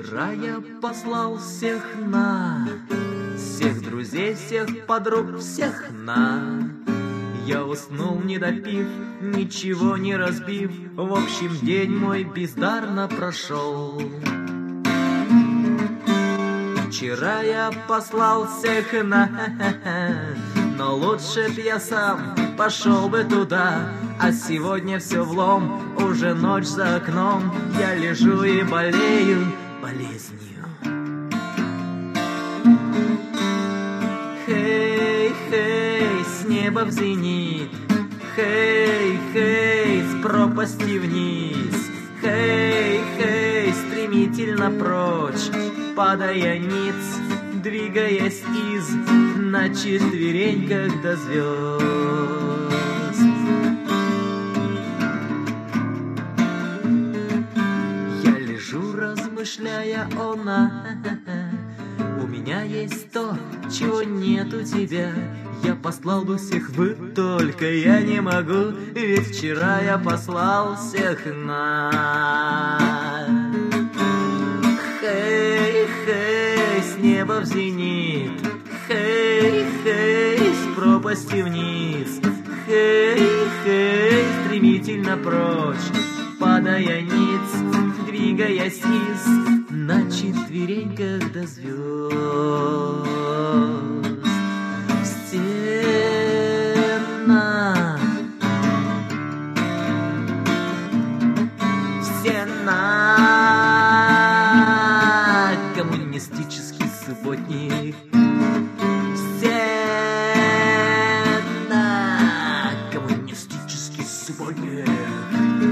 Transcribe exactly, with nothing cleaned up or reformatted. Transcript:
Вчера я послал всех на, всех друзей, всех подруг, всех на. Я уснул, не допив, ничего не разбив. В общем, день мой бездарно прошел. Вчера я послал всех на, но лучше б я сам пошел бы туда. А сегодня все влом, уже ночь за окном. Я лежу и болею болезнью. Хей, хей, с неба в зенит. Хей, хей, с пропасти вниз. Хей, хей, стремительно прочь, падая ниц, двигаясь из на четвереньках до звезд. Я лежу, размышляя о нас. У меня есть то, чего нет у тебя. Я послал бы всех вы, только я не могу, ведь вчера я послал всех на. Хей, хей, с неба в зенит. Хей, хей, с пропасти вниз. Хей, хей, стремительно прочь, падая ниц, двигаясь из на четвереньках до звезд. Стена, стена, коммунистический субботник. Стена, коммунистический субботник.